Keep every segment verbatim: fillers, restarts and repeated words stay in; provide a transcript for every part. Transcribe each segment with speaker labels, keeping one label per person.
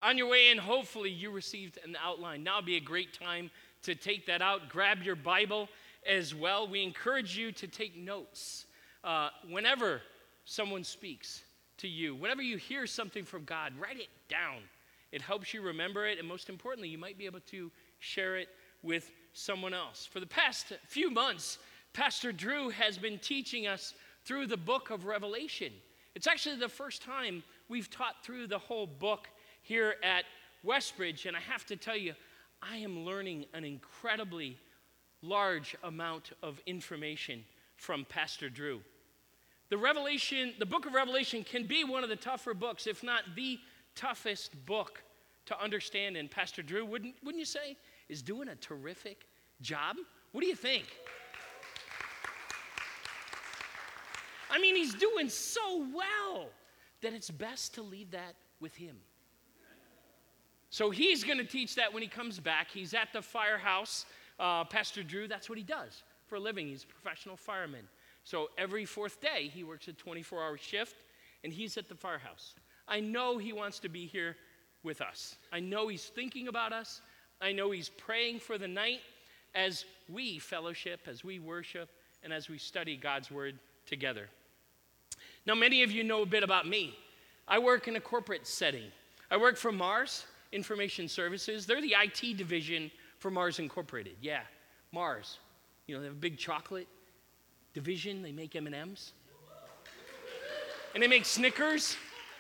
Speaker 1: on your way in, hopefully you received an outline. Now would be a great time to take that out. Grab your Bible as well. We encourage you to take notes uh, whenever someone speaks to you. Whenever you hear something from God, write it down. It helps you remember it, and most importantly, you might be able to share it with someone else. For the past few months, Pastor Drew has been teaching us through the book of Revelation. It's actually the first time we've taught through the whole book here at Westbridge, and I have to tell you, I am learning an incredibly large amount of information from Pastor Drew. The Revelation, the book of Revelation can be one of the tougher books, if not the toughest book to understand, and Pastor Drew, wouldn't, wouldn't you say, is doing a terrific job? What do you think? I mean, he's doing so well that it's best to leave that with him. So he's going to teach that when he comes back. He's at the firehouse. Uh, Pastor Drew, that's what he does for a living. He's a professional fireman. So every fourth day, he works a twenty-four hour shift, and he's at the firehouse. I know he wants to be here with us. I know he's thinking about us. I know he's praying for the night as we fellowship, as we worship, and as we study God's word together. Now, many of you know a bit about me. I work in a corporate setting. I work for Mars Information Services. They're the I T division for Mars Incorporated. Yeah, Mars. You know, they have a big chocolate division. They make M and M's. And they make Snickers.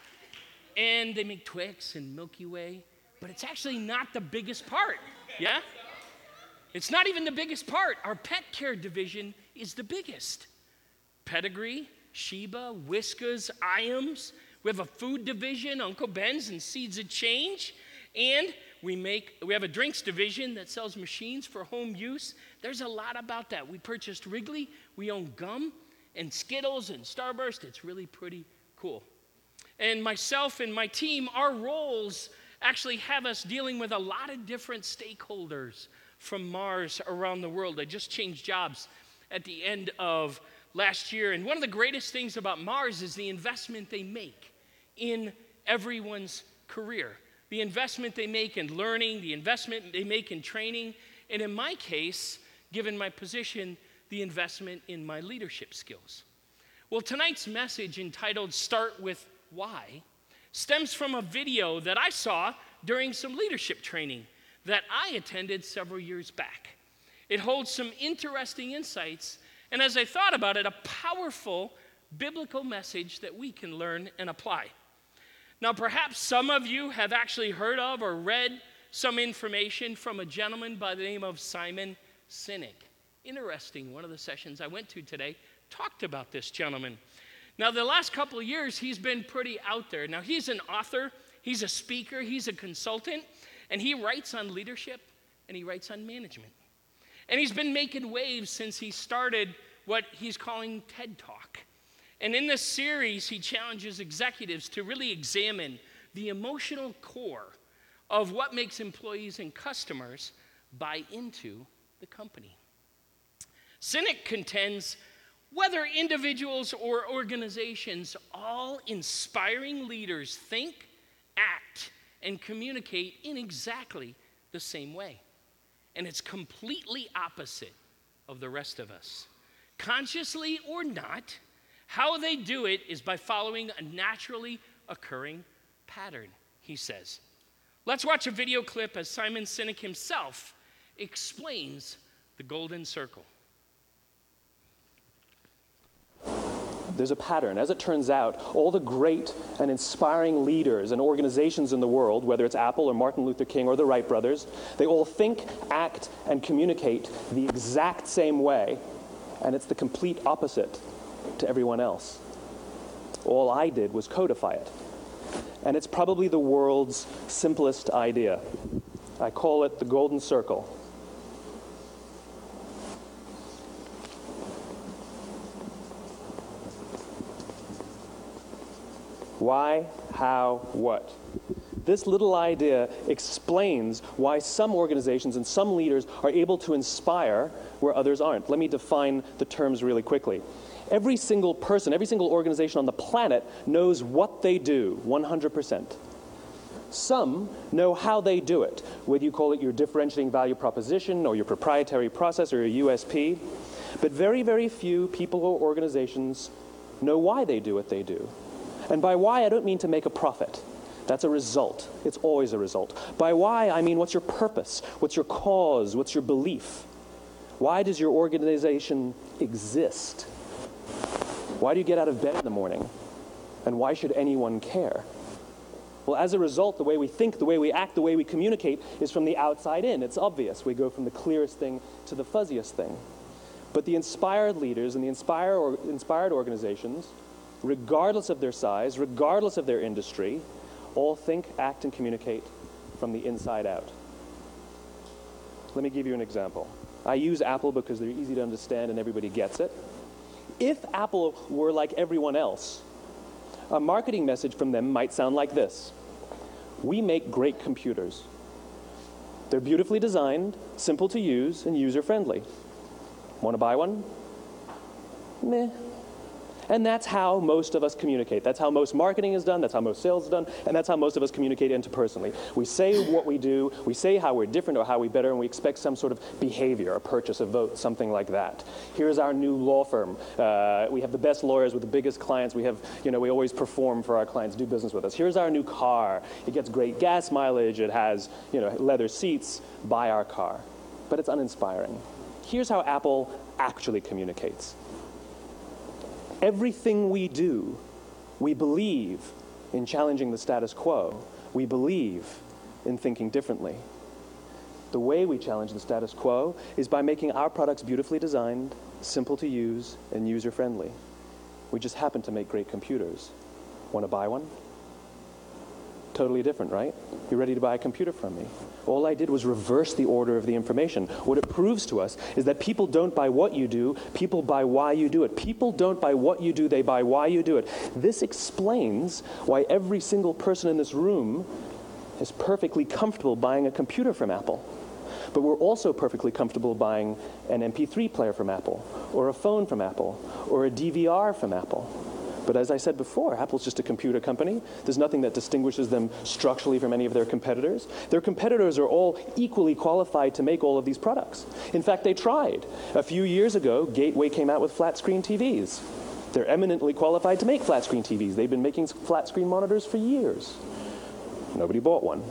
Speaker 1: And they make Twix and Milky Way. But it's actually not the biggest part. Yeah? It's not even the biggest part. Our pet care division is the biggest. Pedigree, Sheba, Whiskas, Iams. We have a food division, Uncle Ben's and Seeds of Change. And we make we have a drinks division that sells machines for home use. There's a lot about that. We purchased Wrigley. We own gum and Skittles and Starburst. It's really pretty cool. And myself and my team, our roles actually have us dealing with a lot of different stakeholders from Mars around the world. I just changed jobs at the end of last year. And one of the greatest things about Mars is the investment they make in everyone's career. The investment they make in learning, the investment they make in training, and in my case, given my position, the investment in my leadership skills. Well, tonight's message, entitled Start With Why, stems from a video that I saw during some leadership training that I attended several years back. It holds some interesting insights, and as I thought about it, a powerful biblical message that we can learn and apply. Now, perhaps some of you have actually heard of or read some information from a gentleman by the name of Simon Sinek. Interesting, one of the sessions I went to today talked about this gentleman. Now, the last couple of years, he's been pretty out there. Now, he's an author, he's a speaker, he's a consultant, and he writes on leadership, and he writes on management. And he's been making waves since he started what he's calling TED Talk. And in this series, he challenges executives to really examine the emotional core of what makes employees and customers buy into the company. Sinek contends whether individuals or organizations, all inspiring leaders, think, act, and communicate in exactly the same way. And it's completely opposite of the rest of us. Consciously or not, how they do it is by following a naturally occurring pattern, he says. Let's watch a video clip as Simon Sinek himself explains the golden circle.
Speaker 2: There's a pattern. As it turns out, all the great and inspiring leaders and organizations in the world, whether it's Apple or Martin Luther King or the Wright brothers, they all think, act, and communicate the exact same way, and it's the complete opposite to everyone else. All I did was codify it. And it's probably the world's simplest idea. I call it the golden circle. Why, how, what? This little idea explains why some organizations and some leaders are able to inspire where others aren't. Let me define the terms really quickly. Every single person, every single organization on the planet knows what they do, one hundred percent. Some know how they do it, whether you call it your differentiating value proposition or your proprietary process or your U S P. But very, very few people or organizations know why they do what they do. And by why, I don't mean to make a profit. That's a result. It's always a result. By why, I mean what's your purpose? What's your cause? What's your belief? Why does your organization exist? Why do you get out of bed in the morning? And why should anyone care? Well, as a result, the way we think, the way we act, the way we communicate is from the outside in. It's obvious. We go from the clearest thing to the fuzziest thing. But the inspired leaders and the inspire or inspired organizations, regardless of their size, regardless of their industry, all think, act, and communicate from the inside out. Let me give you an example. I use Apple because they're easy to understand and everybody gets it. If Apple were like everyone else, a marketing message from them might sound like this. We make great computers. They're beautifully designed, simple to use, and user-friendly. Want to buy one? Meh. And that's how most of us communicate. That's how most marketing is done, that's how most sales is done, and that's how most of us communicate interpersonally. We say what we do, we say how we're different or how we're better, and we expect some sort of behavior, a purchase, a vote, something like that. Here's our new law firm. Uh, we have the best lawyers with the biggest clients. We have, you know, we always perform for our clients, do business with us. Here's our new car. It gets great gas mileage. It has, you know, leather seats. Buy our car. But it's uninspiring. Here's how Apple actually communicates. Everything we do, we believe in challenging the status quo. We believe in thinking differently. The way we challenge the status quo is by making our products beautifully designed, simple to use, and user-friendly. We just happen to make great computers. Want to buy one? Totally different, right? You're ready to buy a computer from me. All I did was reverse the order of the information. What it proves to us is that people don't buy what you do, people buy why you do it. People don't buy what you do, they buy why you do it. This explains why every single person in this room is perfectly comfortable buying a computer from Apple. But we're also perfectly comfortable buying an M P three player from Apple, or a phone from Apple, or a D V R from Apple. But as I said before, Apple's just a computer company. There's nothing that distinguishes them structurally from any of their competitors. Their competitors are all equally qualified to make all of these products. In fact, they tried. A few years ago, Gateway came out with flat-screen T Vs. They're eminently qualified to make flat-screen T Vs. They've been making flat-screen monitors for years. Nobody bought one.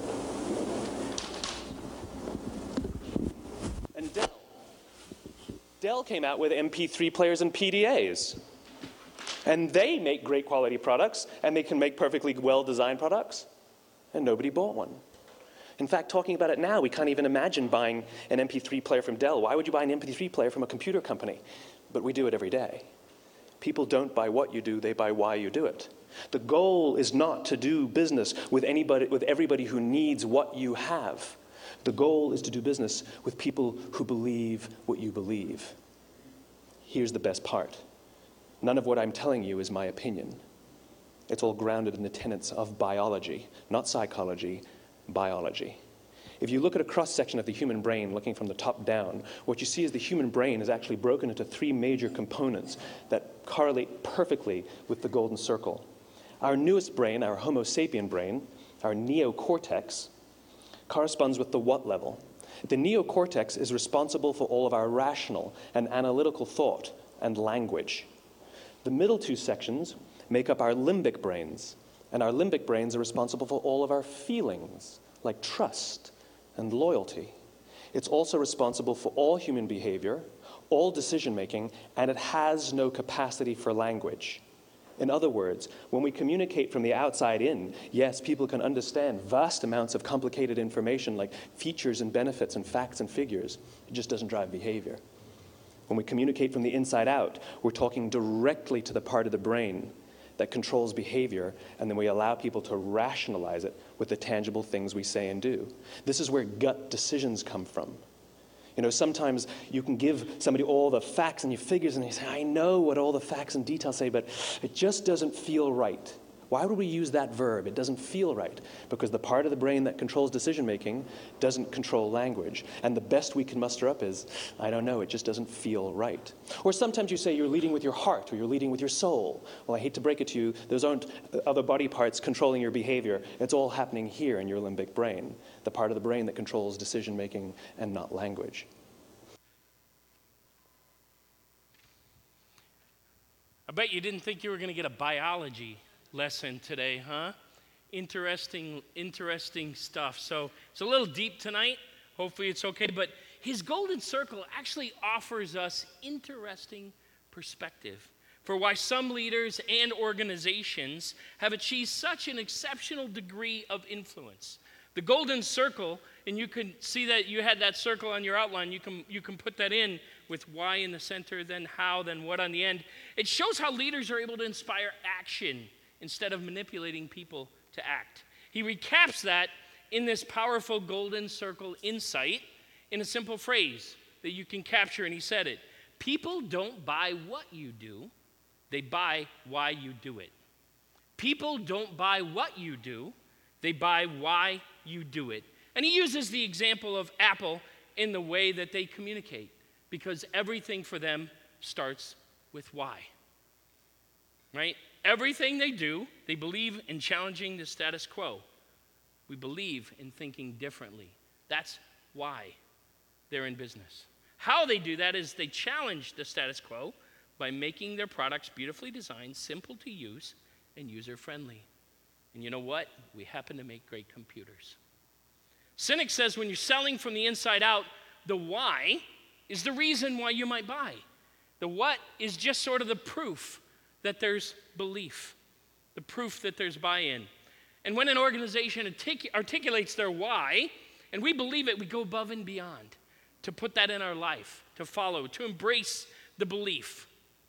Speaker 2: And Dell. Dell came out with M P three players and P D As. And they make great quality products, and they can make perfectly well-designed products, and nobody bought one. In fact, talking about it now, we can't even imagine buying an M P three player from Dell. Why would you buy an M P three player from a computer company? But we do it every day. People don't buy what you do, they buy why you do it. The goal is not to do business with anybody, with everybody who needs what you have. The goal is to do business with people who believe what you believe. Here's the best part. None of what I'm telling you is my opinion. It's all grounded in the tenets of biology, not psychology, biology. If you look at a cross-section of the human brain, looking from the top down, what you see is the human brain is actually broken into three major components that correlate perfectly with the golden circle. Our newest brain, our Homo sapien brain, our neocortex, corresponds with the what level. The neocortex is responsible for all of our rational and analytical thought and language. The middle two sections make up our limbic brains, and our limbic brains are responsible for all of our feelings, like trust and loyalty. It's also responsible for all human behavior, all decision-making, and it has no capacity for language. In other words, when we communicate from the outside in, yes, people can understand vast amounts of complicated information like features and benefits and facts and figures. It just doesn't drive behavior. When we communicate from the inside out, we're talking directly to the part of the brain that controls behavior, and then we allow people to rationalize it with the tangible things we say and do. This is where gut decisions come from. You know, sometimes you can give somebody all the facts and your figures, and they say, I know what all the facts and details say, but it just doesn't feel right. Why would we use that verb? It doesn't feel right, because the part of the brain that controls decision-making doesn't control language. And the best we can muster up is, I don't know, it just doesn't feel right. Or sometimes you say you're leading with your heart, or you're leading with your soul. Well, I hate to break it to you, those aren't other body parts controlling your behavior. It's all happening here in your limbic brain, the part of the brain that controls decision-making and not language.
Speaker 1: I bet you didn't think you were going to get a biology lesson today, huh? Interesting, interesting stuff. So it's a little deep tonight. Hopefully it's okay. But his golden circle actually offers us interesting perspective for why some leaders and organizations have achieved such an exceptional degree of influence. The golden circle, and you can see that you had that circle on your outline. You can, you can put that in with why in the center, then how, then what on the end. It shows how leaders are able to inspire action instead of manipulating people to act. He recaps that in this powerful golden circle insight in a simple phrase that you can capture, and he said it. People don't buy what you do, they buy why you do it. People don't buy what you do, they buy why you do it. And he uses the example of Apple in the way that they communicate, because everything for them starts with why. Right? Everything they do, they believe in challenging the status quo. We believe in thinking differently. That's why they're in business. How they do that is they challenge the status quo by making their products beautifully designed, simple to use, and user-friendly. And you know what? We happen to make great computers. Cynic says when you're selling from the inside out, the why is the reason why you might buy. The what is just sort of the proof that there's belief, the proof that there's buy-in. And when an organization artic- articulates their why, and we believe it, we go above and beyond to put that in our life, to follow, to embrace the belief,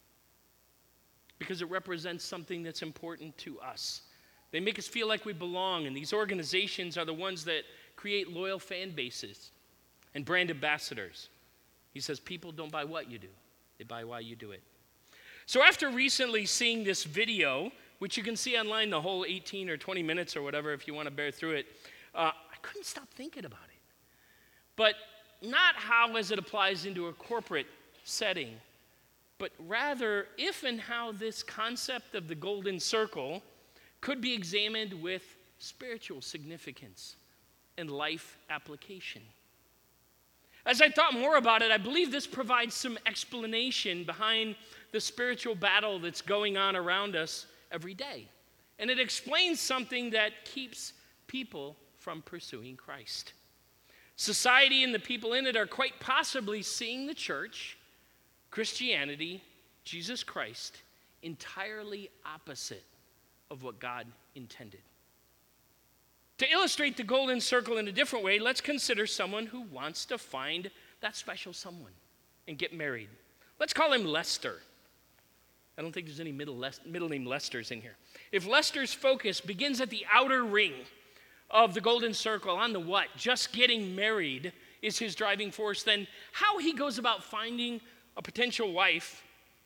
Speaker 1: because it represents something that's important to us. They make us feel like we belong, and these organizations are the ones that create loyal fan bases and brand ambassadors. He says people don't buy what you do, they buy why you do it. So after recently seeing this video, which you can see online, the whole eighteen or twenty minutes or whatever if you want to bear through it, uh, I couldn't stop thinking about it. But not how as it applies into a corporate setting, but rather if and how this concept of the golden circle could be examined with spiritual significance and life application. As I thought more about it, I believe this provides some explanation behind the spiritual battle that's going on around us every day. And it explains something that keeps people from pursuing Christ. Society and the people in it are quite possibly seeing the church, Christianity, Jesus Christ, entirely opposite of what God intended. To illustrate the golden circle in a different way, let's consider someone who wants to find that special someone and get married. Let's call him Lester. I don't think there's any middle, Les- middle name Lesters in here. If Lester's focus begins at the outer ring of the golden circle, on the what, just getting married is his driving force, then how he goes about finding a potential wife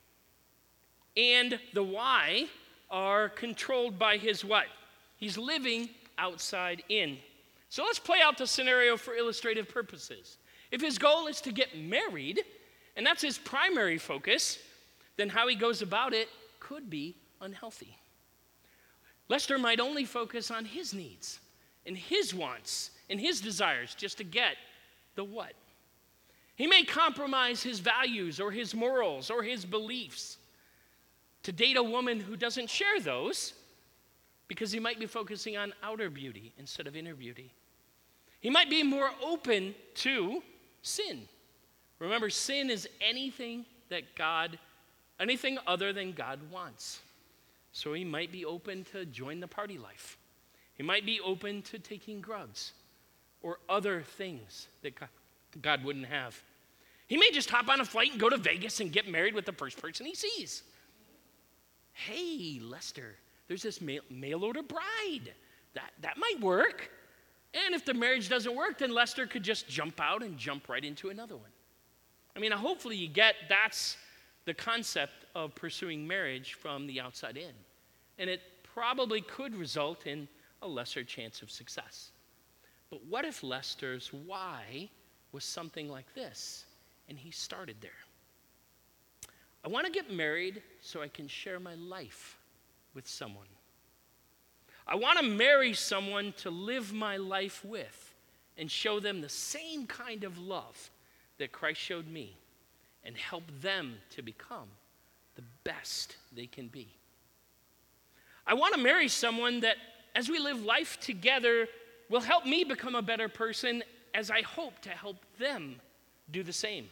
Speaker 1: and the why are controlled by his what? He's living outside in. So let's play out the scenario for illustrative purposes. If his goal is to get married, and that's his primary focus, then how he goes about it could be unhealthy. Lester might only focus on his needs and his wants and his desires just to get the what. He may compromise his values or his morals or his beliefs to date a woman who doesn't share those, because he might be focusing on outer beauty instead of inner beauty. He might be more open to sin. Remember, sin is anything that God, anything other than God wants. So he might be open to join the party life. He might be open to taking drugs or other things that God wouldn't have. He may just hop on a flight and go to Vegas and get married with the first person he sees. Hey, Lester, there's this mail, mail order bride. That, that might work. And if the marriage doesn't work, then Lester could just jump out and jump right into another one. I mean, hopefully you get that's the concept of pursuing marriage from the outside in. And it probably could result in a lesser chance of success. But what if Lester's why was something like this, and he started there? I want to get married so I can share my life with someone. I want to marry someone to live my life with and show them the same kind of love that Christ showed me and help them to become the best they can be. I want to marry someone that, as we live life together, will help me become a better person as I hope to help them do the same.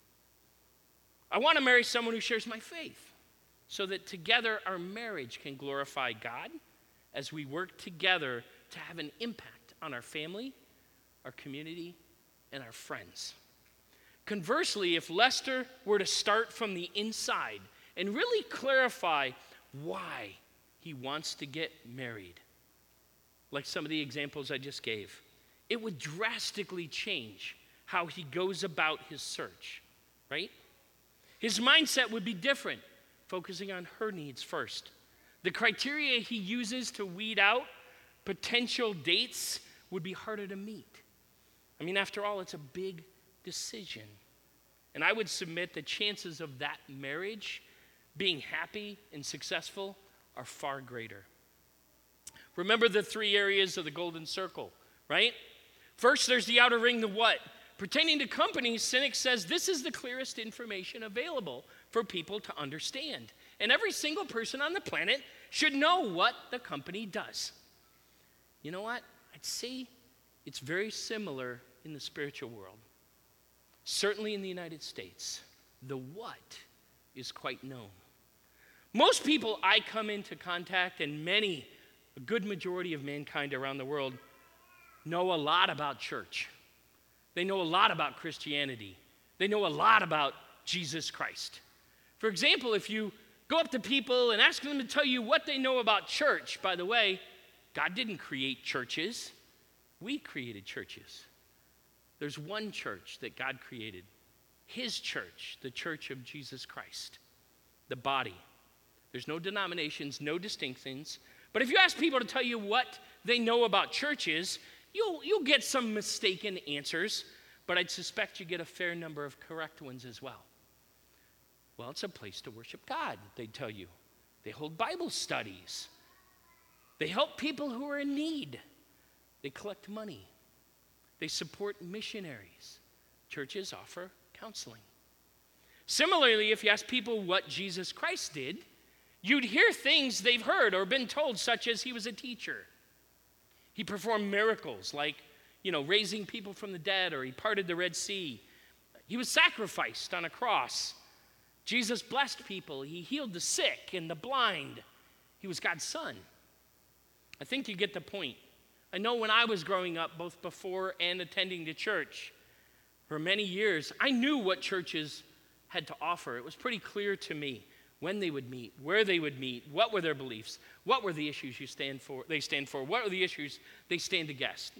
Speaker 1: I want to marry someone who shares my faith so that together our marriage can glorify God as we work together to have an impact on our family, our community, and our friends. Conversely, if Lester were to start from the inside and really clarify why he wants to get married, like some of the examples I just gave, it would drastically change how he goes about his search, right? His mindset would be different, focusing on her needs first. The criteria he uses to weed out potential dates would be harder to meet. I mean, after all, it's a big decision. And I would submit the chances of that marriage being happy and successful are far greater. Remember the three areas of the golden circle, right? First, there's the outer ring, the what? Pertaining to companies, Cynic says this is the clearest information available for people to understand. And every single person on the planet should know what the company does. You know what? I'd say it's very similar in the spiritual world. Certainly in the United States, the what is quite known. Most people I come into contact, and many, a good majority of mankind around the world, know a lot about church. They know a lot about Christianity. They know a lot about Jesus Christ. For example, if you go up to people and ask them to tell you what they know about church, by the way, God didn't create churches. We created churches. There's one church that God created, his church, the church of Jesus Christ, the body. There's no denominations, no distinctions. But if you ask people to tell you what they know about churches, You'll, you'll get some mistaken answers, but I'd suspect you get a fair number of correct ones as well. Well, it's a place to worship God, they'd tell you. They hold Bible studies. They help people who are in need. They collect money. They support missionaries. Churches offer counseling. Similarly, if you ask people what Jesus Christ did, you'd hear things they've heard or been told, such as he was a teacher. He performed miracles like, you know, raising people from the dead, or he parted the Red Sea. He was sacrificed on a cross. Jesus blessed people. He healed the sick and the blind. He was God's son. I think you get the point. I know when I was growing up, both before and attending the church, for many years, I knew what churches had to offer. It was pretty clear to me when they would meet, where they would meet, what were their beliefs, what were the issues you stand for, they stand for, what are the issues they stand against.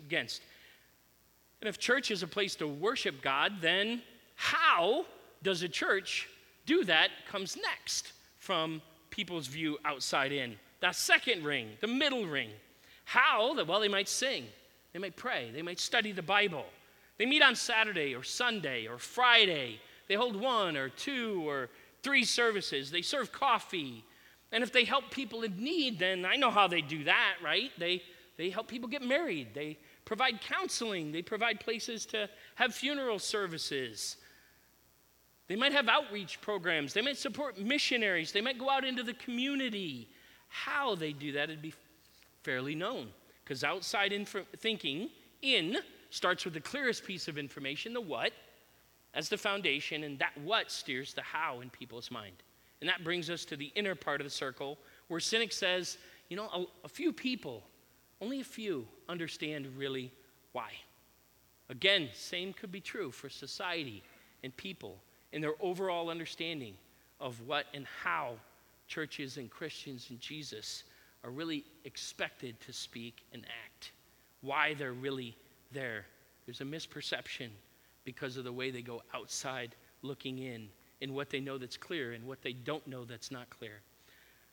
Speaker 1: And if church is a place to worship God, then how does a church do that comes next from people's view outside in. That second ring, the middle ring. How? Well, they might sing, they might pray, they might study the Bible. They meet on Saturday or Sunday or Friday. They hold one or two or three services. They serve coffee. And if they help people in need, then I know how they do that, right? They, they help people get married. They provide counseling. They provide places to have funeral services. They might have outreach programs. They might support missionaries. They might go out into the community. How they do that would be fairly known, because outside inf- thinking in starts with the clearest piece of information, the what, as the foundation, and that what steers the how in people's mind. And that brings us to the inner part of the circle, where Cynic says, you know, a, a few people, only a few, understand really why. Again, same could be true for society and people in their overall understanding of what and how churches and Christians and Jesus are really expected to speak and act, why they're really there. There's a misperception because of the way they go outside looking in, in what they know that's clear and what they don't know that's not clear.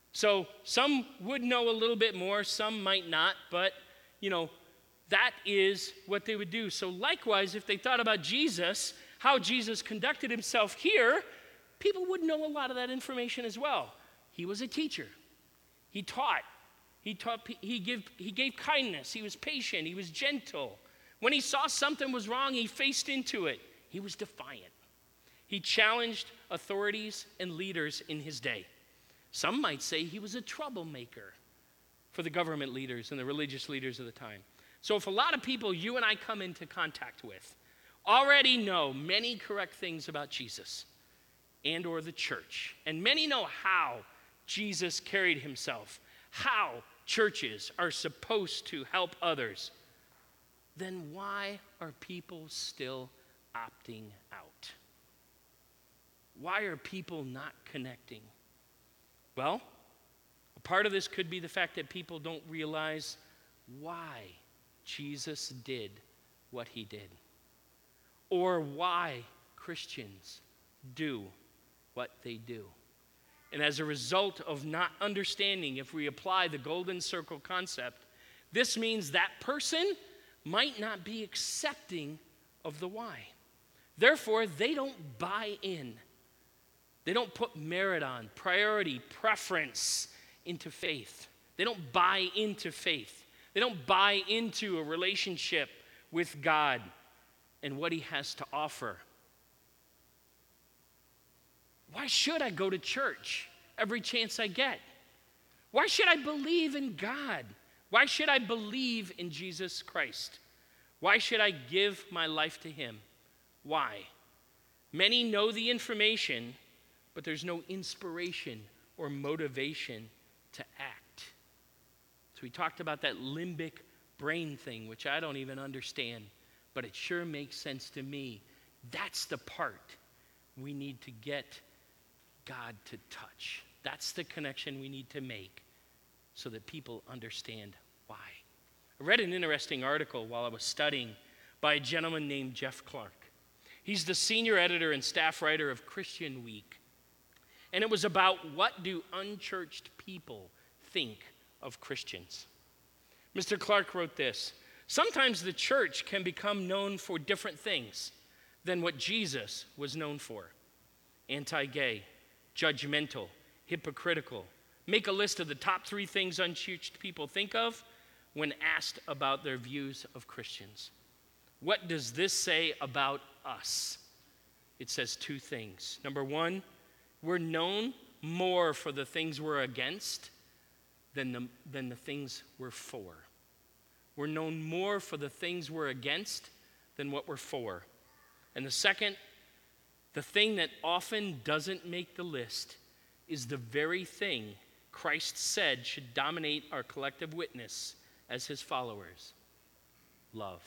Speaker 1: So some would know a little bit more, some might not, but, you know, that is what they would do. So likewise, if they thought about Jesus, how Jesus conducted himself here, people would know a lot of that information as well. He was a teacher. He taught. He taught. He gave, he gave kindness. He was patient. He was gentle. When he saw something was wrong, he faced into it. He was defiant. He challenged authorities and leaders in his day. Some might say he was a troublemaker for the government leaders and the religious leaders of the time. So if a lot of people you and I come into contact with already know many correct things about Jesus and or the church, and many know how Jesus carried himself, how churches are supposed to help others, then why are people still opting out? Why are people not connecting? Well, a part of this could be the fact that people don't realize why Jesus did what he did, or why Christians do what they do. And as a result of not understanding, if we apply the golden circle concept, this means that person might not be accepting of the why. Therefore, they don't buy in. They don't put merit on, priority, preference into faith. They don't buy into faith. They don't buy into a relationship with God and what he has to offer. Why should I go to church every chance I get? Why should I believe in God? Why should I believe in Jesus Christ? Why should I give my life to him? Why? Many know the information, but there's no inspiration or motivation to act. So we talked about that limbic brain thing, which I don't even understand, but it sure makes sense to me. That's the part we need to get God to touch. That's the connection we need to make so that people understand why. I read an interesting article while I was studying by a gentleman named Jeff Clark. He's the senior editor and staff writer of Christian Week. And it was about what do unchurched people think of Christians. Mister Clark wrote this: sometimes the church can become known for different things than what Jesus was known for. Anti-gay, judgmental, hypocritical. Make a list of the top three things unchurched people think of when asked about their views of Christians. What does this say about us? It says two things. Number one, we're known more for the things we're against than the, than the things we're for. We're known more for the things we're against than what we're for. And the second, the thing that often doesn't make the list is the very thing Christ said should dominate our collective witness as his followers: love.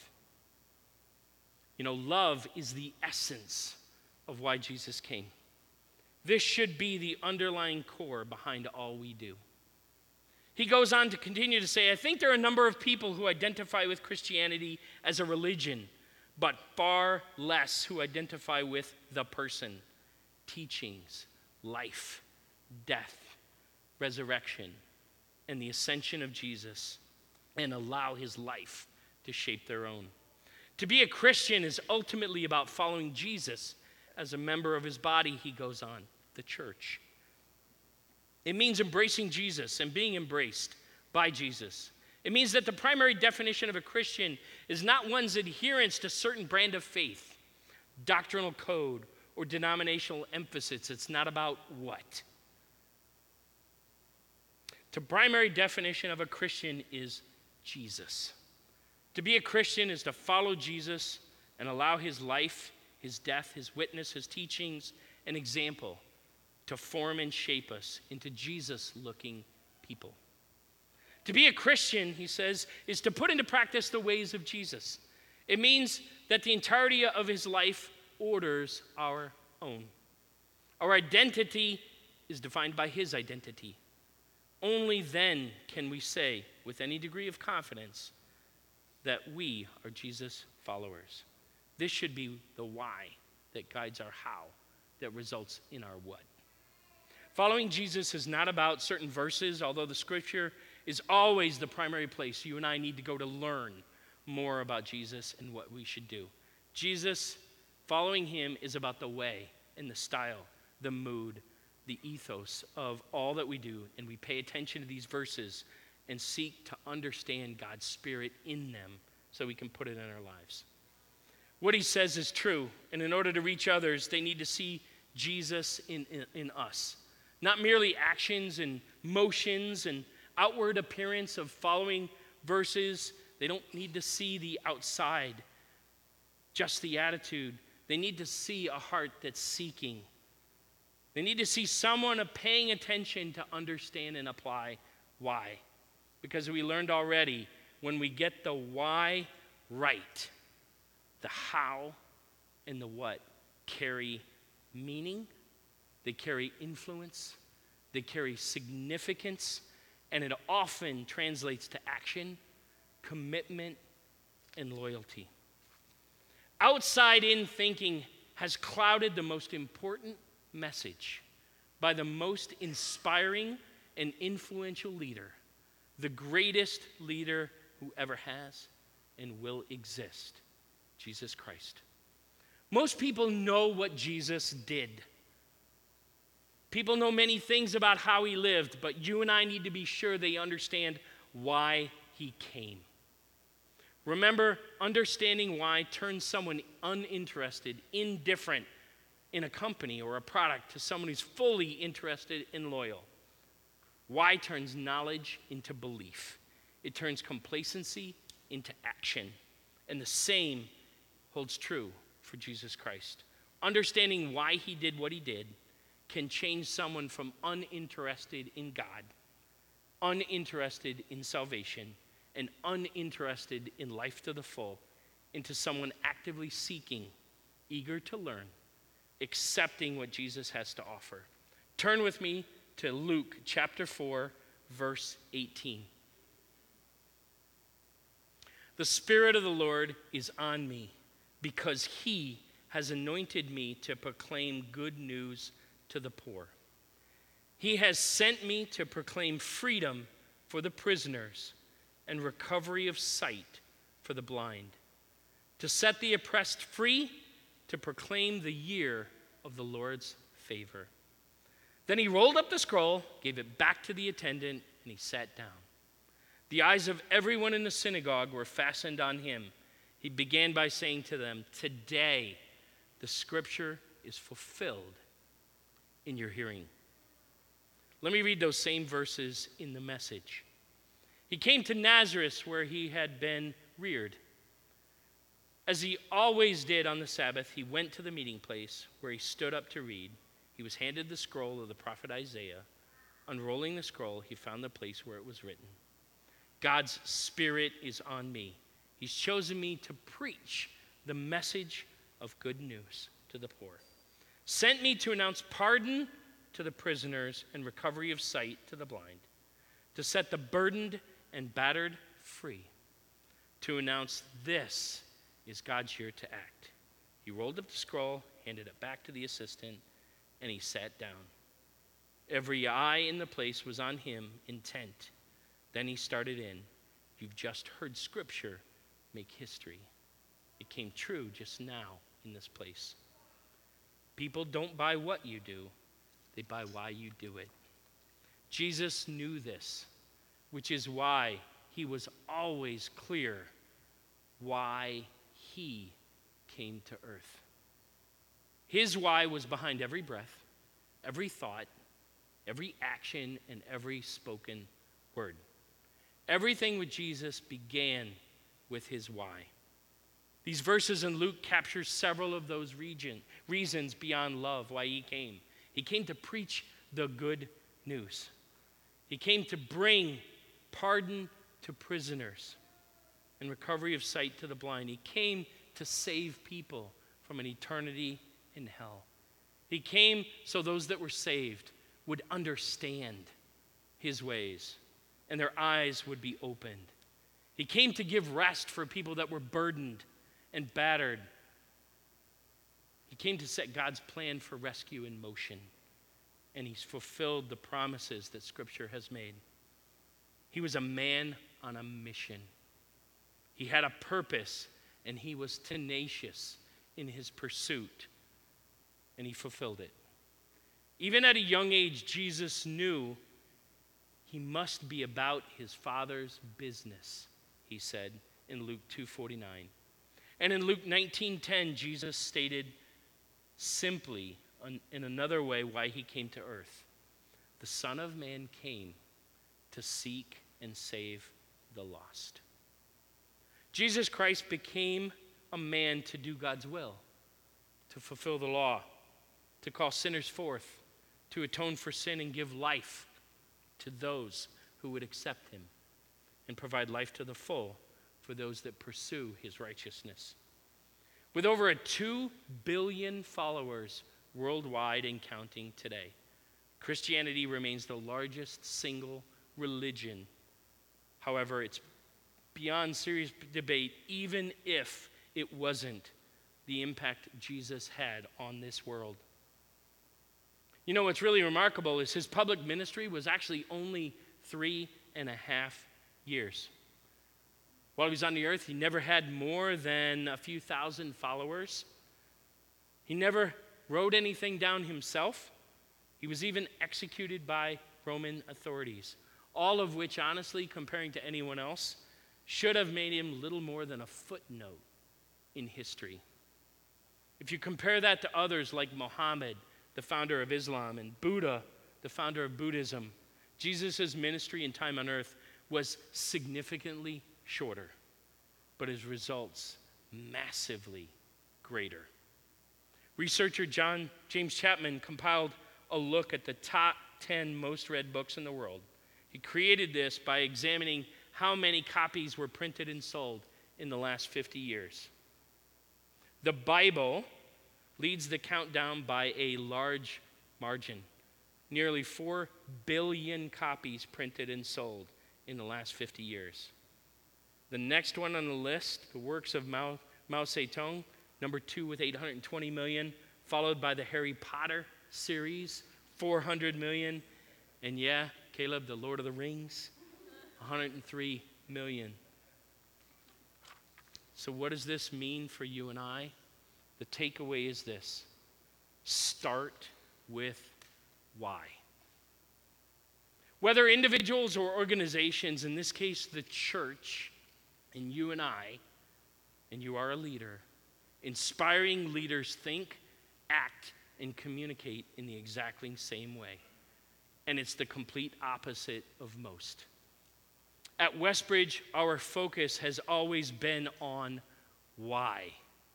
Speaker 1: You know, love is the essence of why Jesus came. This should be the underlying core behind all we do. He goes on to continue to say, I think there are a number of people who identify with Christianity as a religion, but far less who identify with the person, teachings, life, death, resurrection, and the ascension of Jesus, and allow his life to shape their own. To be a Christian is ultimately about following Jesus as a member of his body, he goes on, the church. It means embracing Jesus and being embraced by Jesus. It means that the primary definition of a Christian is not one's adherence to a certain brand of faith, doctrinal code, or denominational emphasis. It's not about what. The primary definition of a Christian is Jesus. To be a Christian is to follow Jesus and allow his life, his death, his witness, his teachings, and example to form and shape us into Jesus-looking people. To be a Christian, he says, is to put into practice the ways of Jesus. It means that the entirety of his life orders our own. Our identity is defined by his identity. Only then can we say with any degree of confidence that we are Jesus followers. This should be the why that guides our how, that results in our what. Following Jesus is not about certain verses, although the scripture is always the primary place you and I need to go to learn more about Jesus and what we should do. Jesus, following him, is about the way and the style, the mood, the ethos of all that we do, and we pay attention to these verses and seek to understand God's Spirit in them so we can put it in our lives. What he says is true, and in order to reach others, they need to see Jesus in, in, in us. Not merely actions and motions and outward appearance of following verses. They don't need to see the outside, just the attitude. They need to see a heart that's seeking. They need to see someone paying attention to understand and apply why. Because we learned already, when we get the why right, the how and the what carry meaning, they carry influence, they carry significance, and it often translates to action, commitment, and loyalty. Outside-in thinking has clouded the most important message by the most inspiring and influential leader, the greatest leader who ever has and will exist, Jesus Christ. Most people know what Jesus did. People know many things about how he lived, but you and I need to be sure they understand why he came. Remember, understanding why turns someone uninterested, indifferent in a company or a product to someone who's fully interested and loyal. Why turns knowledge into belief. It turns complacency into action. And the same holds true for Jesus Christ. Understanding why he did what he did can change someone from uninterested in God, uninterested in salvation, and uninterested in life to the full into someone actively seeking, eager to learn, accepting what Jesus has to offer. Turn with me to Luke chapter four, verse eighteen. The Spirit of the Lord is on me because he has anointed me to proclaim good news to the poor. He has sent me to proclaim freedom for the prisoners and recovery of sight for the blind, to set the oppressed free, to proclaim the year of the Lord's favor. Then he rolled up the scroll, gave it back to the attendant, and he sat down. The eyes of everyone in the synagogue were fastened on him. He began by saying to them, "Today the scripture is fulfilled in your hearing." Let me read those same verses in the Message. He came to Nazareth where he had been reared. As he always did on the Sabbath, he went to the meeting place where he stood up to read. He was handed the scroll of the prophet Isaiah. Unrolling the scroll, he found the place where it was written, "God's Spirit is on me. He's chosen me to preach the message of good news to the poor. Sent me to announce pardon to the prisoners and recovery of sight to the blind, to set the burdened and battered free, to announce this is God's year to act." He rolled up the scroll, handed it back to the assistant, and he sat down. Every eye in the place was on him, intent. Then he started in. You've just heard Scripture make history. It came true just now in this place. People don't buy what you do, they buy why you do it. Jesus knew this, which is why he was always clear why he came to earth. His why was behind every breath, every thought, every action, and every spoken word. Everything with Jesus began with his why. These verses in Luke capture several of those region, reasons beyond love why he came. He came to preach the good news. He came to bring pardon to prisoners and recovery of sight to the blind. He came to save people from an eternity in hell. He came so those that were saved would understand his ways and their eyes would be opened. He came to give rest for people that were burdened and battered. He came to set God's plan for rescue in motion. and he's fulfilled the promises that Scripture has made. He was a man on a mission. He had a purpose, and he was tenacious in his pursuit, and he fulfilled it. Even at a young age, Jesus knew he must be about his Father's business, he said in Luke two forty-nine. And in Luke nineteen ten, Jesus stated simply in another way why he came to earth. The Son of Man came to seek and save the lost. Jesus Christ became a man to do God's will, to fulfill the law, to call sinners forth, to atone for sin and give life to those who would accept him, and provide life to the full for those that pursue his righteousness. With over a two billion followers worldwide and counting today, Christianity remains the largest single religion. However, it's beyond serious debate, even if it wasn't the impact Jesus had on this world. You know what's really remarkable is his public ministry was actually only three and a half years. While he was on the earth, he never had more than a few thousand followers. He never wrote anything down himself. He was even executed by Roman authorities, all of which, honestly, comparing to anyone else, should have made him little more than a footnote in history. If you compare that to others like Muhammad, the founder of Islam, and Buddha, the founder of Buddhism, Jesus' ministry and time on earth was significantly shorter, but his results massively greater. Researcher John James Chapman compiled a look at the top ten most read books in the world. He created this by examining how many copies were printed and sold in the last fifty years. The Bible leads the countdown by a large margin. Nearly four billion copies printed and sold in the last fifty years. The next one on the list, the works of Mao, Mao Zedong, number two with eight hundred twenty million, followed by the Harry Potter series, four hundred million, and yeah, Caleb, the Lord of the Rings, one hundred three million. So what does this mean for you and I? The takeaway is this: start with why. Whether individuals or organizations, in this case the church, and you and I, and you are a leader, inspiring leaders think, act, and communicate in the exactly same way. And it's the complete opposite of most. At Westbridge, our focus has always been on why,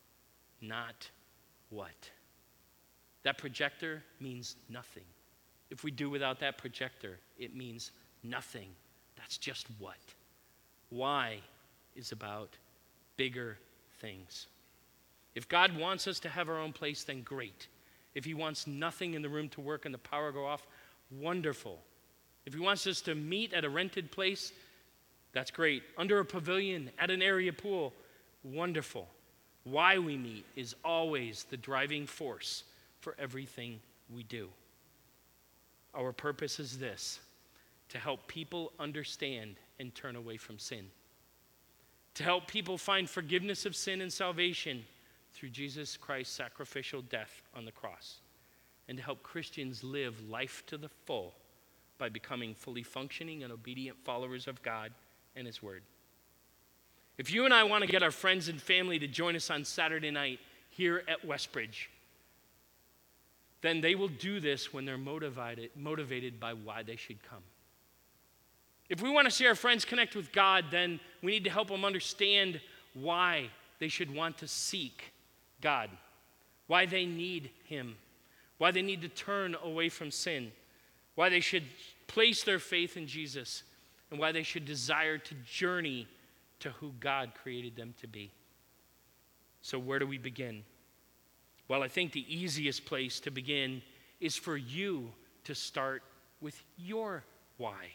Speaker 1: not what. That projector means nothing. If we do without that projector, it means nothing. That's just what. Why is about bigger things. If God wants us to have our own place, then great. If he wants nothing in the room to work and the power go off, wonderful. If he wants us to meet at a rented place, that's great. Under a pavilion, at an area pool, wonderful. Why we meet is always the driving force for everything we do. Our purpose is this: to help people understand and turn away from sin. To help people find forgiveness of sin and salvation through Jesus Christ's sacrificial death on the cross. And to help Christians live life to the full by becoming fully functioning and obedient followers of God and his word. If you and I want to get our friends and family to join us on Saturday night here at Westbridge, then they will do this when they're motivated, motivated by why they should come. If we want to see our friends connect with God, then we need to help them understand why they should want to seek God, why they need him, why they need to turn away from sin, why they should place their faith in Jesus, and why they should desire to journey to who God created them to be. So where do we begin? Well, I think the easiest place to begin is for you to start with your why.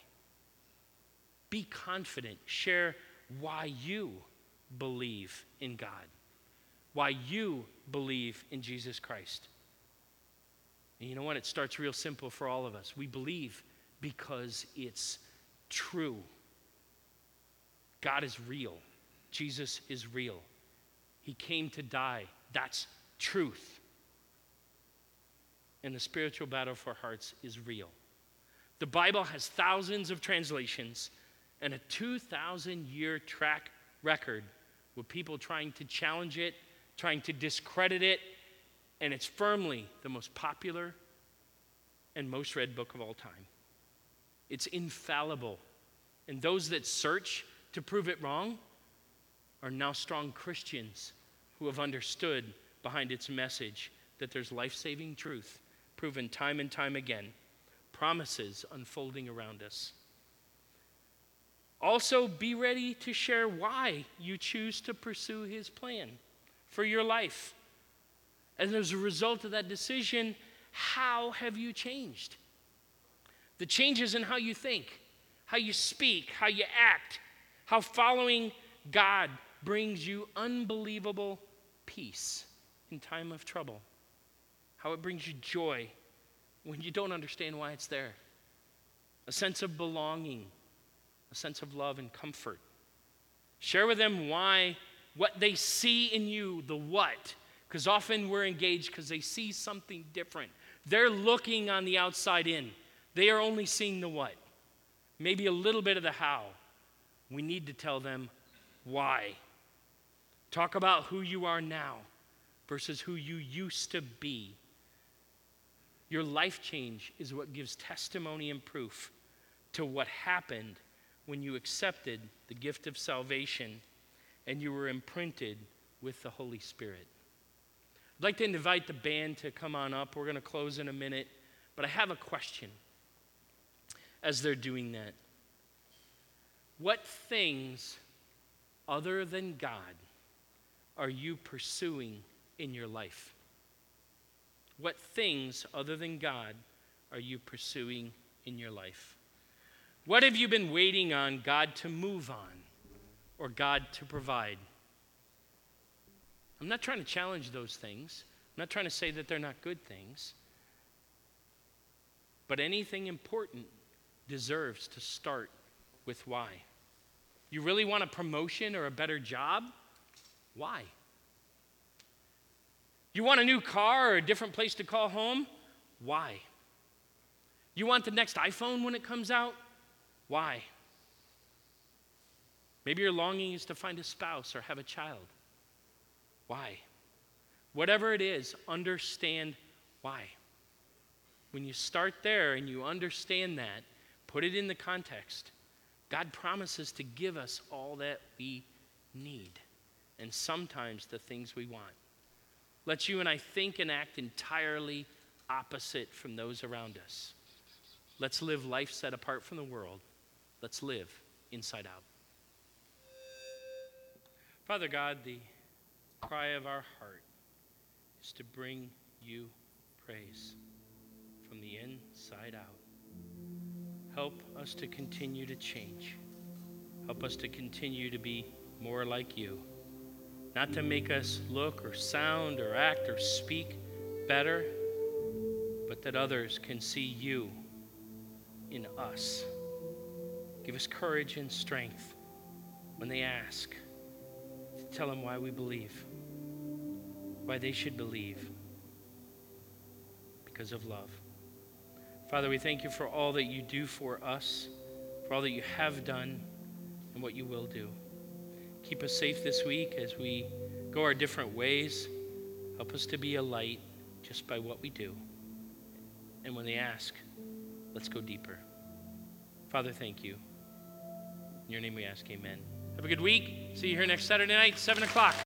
Speaker 1: Be confident. Share why you believe in God, why you believe in Jesus Christ. And you know what? It starts real simple for all of us. We believe because it's true. God is real. Jesus is real. He came to die. That's truth. And the spiritual battle for hearts is real. The Bible has thousands of translations and a two thousand year track record with people trying to challenge it, trying to discredit it, and it's firmly the most popular and most read book of all time. It's infallible. And those that search to prove it wrong are now strong Christians who have understood behind its message that there's life-saving truth proven time and time again, promises unfolding around us. Also, be ready to share why you choose to pursue his plan for your life. And as a result of that decision, how have you changed? The changes in how you think, how you speak, how you act, how following God brings you unbelievable peace in time of trouble, how it brings you joy when you don't understand why it's there, a sense of belonging, a sense of love and comfort. Share with them why, what they see in you, the what, because often we're engaged because they see something different. They're looking on the outside in. They are only seeing the what, maybe a little bit of the how. We need to tell them why. Talk about who you are now versus who you used to be. Your life change is what gives testimony and proof to what happened when you accepted the gift of salvation and you were imprinted with the Holy Spirit. I'd like to invite the band to come on up. We're going to close in a minute, but I have a question as they're doing that. What things other than God are you pursuing in your life? What things other than God are you pursuing in your life? What have you been waiting on God to move on or God to provide? I'm not trying to challenge those things. I'm not trying to say that they're not good things. But anything important deserves to start with why. You really want a promotion or a better job? Why? You want a new car or a different place to call home? Why? You want the next iPhone when it comes out? Why? Maybe your longing is to find a spouse or have a child. Why? Whatever it is, understand why. When you start there and you understand that, put it in the context. God promises to give us all that we need, and sometimes the things we want. Let you and I think and act entirely opposite from those around us. Let's live life set apart from the world. Let's live inside out. Father God, the cry of our heart is to bring you praise from the inside out. Help us to continue to change. Help us to continue to be more like you. Not to make us look or sound or act or speak better, but that others can see you in us. Give us courage and strength when they ask to tell them why we believe, why they should believe, because of love. Father, we thank you for all that you do for us, for all that you have done, and what you will do. Keep us safe this week as we go our different ways. Help us to be a light just by what we do. And when they ask, let's go deeper. Father, thank you. In your name we ask, amen. Have a good week. See you here next Saturday night, seven o'clock.